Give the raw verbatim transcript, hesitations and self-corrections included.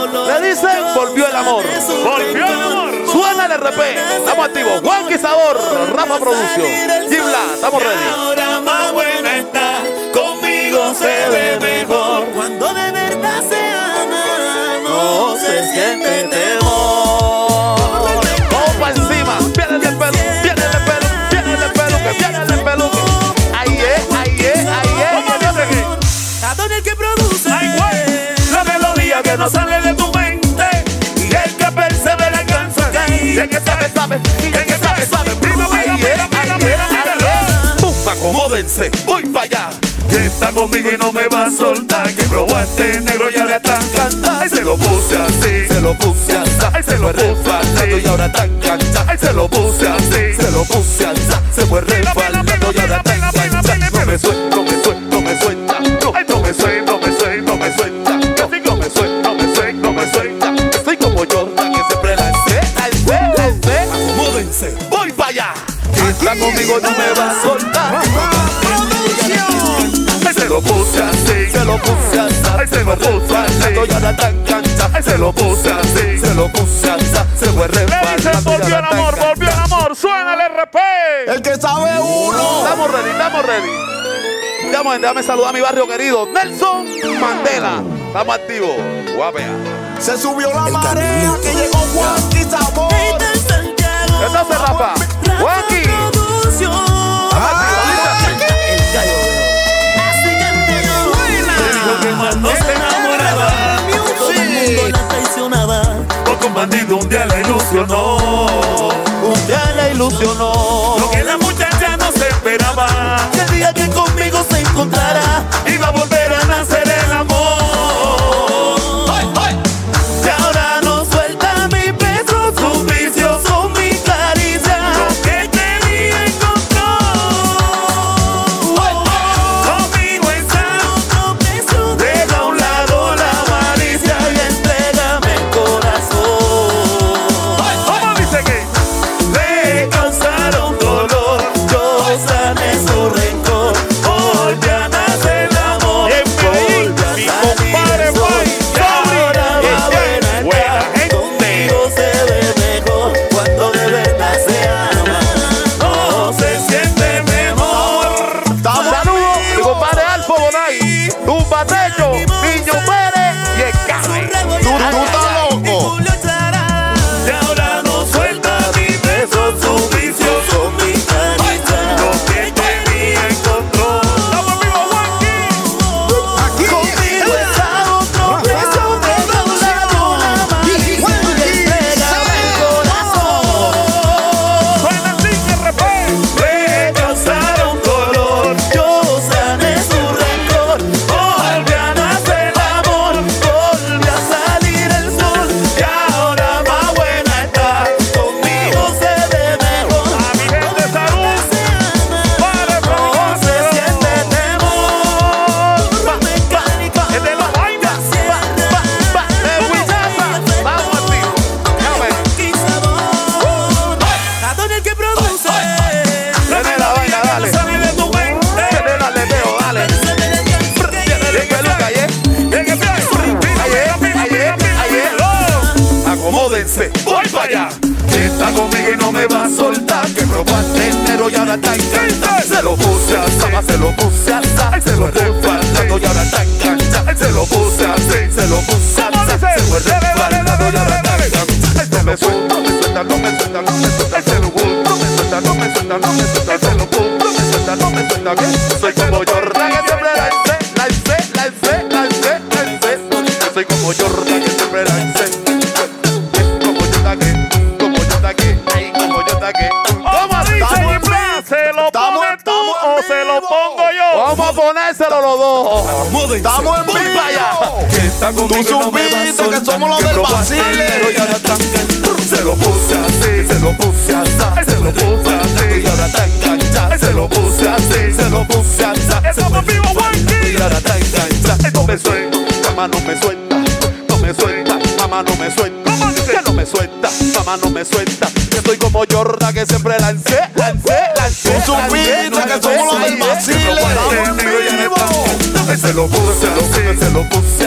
Le dicen, volvió el amor. Volvió el amor. Suena el R P. Estamos activos. Juanqui Sabor, Rafa Producción. Gibla, estamos ready. Ahora más buena está, conmigo se ve mejor. Cuando de verdad se ama, no se siente temor. Vamos para encima. Viene el pelo, viene el pelo, viene el peluque, viene el peluque. Ahí es, ahí es, ahí es. ¿Cómo dice que? A todo el que produce. Ay, güey. La melodía que no sale de tu mente. Y el que persevera alcanza. Y el que sabe, sabe. Y el que sabe, sabe. Ahí es, ahí es, ahí es. Pum, acomódense, voy para allá. Que está conmigo y no me va a soltar. Que probó a este negro y ahora están cantando. Ay, se lo puse así. Se lo puse así. Ay, se lo puse así. Y ahora tan cancha. Ay, se lo puse así. Se lo puse así. Se fue refalando y ahora tan cancha. No me suelta, no me suelta, no me suelta. Ay, no me suelta, no me suelta, no me suelta. No me suelta, no me suelta, no me suelta. Soy como Jordan que siempre lancé, lancé, lancé. Acomódense, voy para allá. Que está conmigo no me va a soltar. Ay, se lo puse así. Se lo puse así. Ay, se lo puse así. Y ahora tan cancha. Ay, se lo puse así. Se lo puse así. Se fue Le dicen, refalando. volvió el amor, volvió el amor. Suena el R P. El que sabe uno. Estamos ready, estamos ready. Déjame, déjame saludar a mi barrio querido, Nelson Mandela. Estamos activos. Guapea. Se subió la marea que llegó Juanqui Sabor. Entonces, Rafa, Juanqui. Lo que más no se enamoraba, todo el mundo la traicionaba. Porque un bandido un día la ilusionó. Un día la ilusionó. Lo que la muchacha no se esperaba. Que el día que conmigo se encontrara, Iba a volver a nacer el amor. y ahora no suelta mi peso, sus vicios son mi caricia. Lo que quería encontró. Conmigo está. Otro peso, Deja a un lado la malicia y entrégame el corazón. ¿Cómo dice que? Me causaron dolor, yo sané su rencor. Volví a nacer el amor, volví a mi salir compadre el sol. Boy, Y ahora Sobri, va buena buena está, gente. conmigo se ve mejor. Cuando de verdad se ama, no se siente mejor. Saludos, mi compadre Alfo Bonay, Tumbatecho, Niño Pérez y el Carre. Tú, tú estás loco. Y ahora no suelta mi beso, sus vicios son mi caricia. Lo que quería encontró. ¡Estamos vivos, Juanqui! Conmigo está otro preso, deja a un lado la malicia y entrégame el corazón. Suena el R P. Me causaron dolor, yo sané su rencor. Volví a nacer el amor, volví a salir el sol. Y ahora más buena está, conmigo se ve mejor. A mi gente, salud. Para el No se siente temor. Mecánica, Es de los vainas. Vamos activos. Déjame. a todo el que produce. Dale la vaina, dale. Sale de tu mente. Dale, dale, Teo, dale. Tiene el peluca, ¿eh? El que sea. Ayer, ayer, ayer. Acomódense, voy para allá. Está conmigo y no me va a soltar. Que robaste enero y ahora está encanta. Se lo puse así, se lo puse así. Se lo refalando y ahora está engancha. Se lo puse así, se lo puse así. Se fue refalando y ahora está engancha. No me suelta, no me suelta, no me suelta, no me suelta. Se lo puse, no me suelta, no me suelta, no me suelta. Se lo puse, no me suelta, no me suelta. Que soy como Jordan que siempre lancé, lancé, lancé, lancé, lancé. Yo soy como Jordan que siempre lancé. Como yo tagué, como yo tagué, ay, como yo tagué. ¿Cómo dice estamos en plan? ¿Se lo Estamos- pones tú estamos o en se lo vivo. pongo yo? Vamos a ponérselo los dos. Estamos en Voy vivo. para allá. Que está Tú conmigo y no me va a supiste que soltar. somos los del robaste Basile. dinero y ahora está enganchado. Se lo puse así, se lo puse así. Se lo puse así y ahora está enganchado. Se lo puse así, se lo puse así. Estamos vivos, Juanqui. Y ahora está enganchado. No me suelta, mamá no me suelta. No me suelta, mamá no me suelta. Que no me suelta, mamá no me suelta. Yo estoy como Jordan que siempre lancé, lancé, lancé. Tú supiste que somos los del Basile. Se lo puse, se lo puse, se lo puse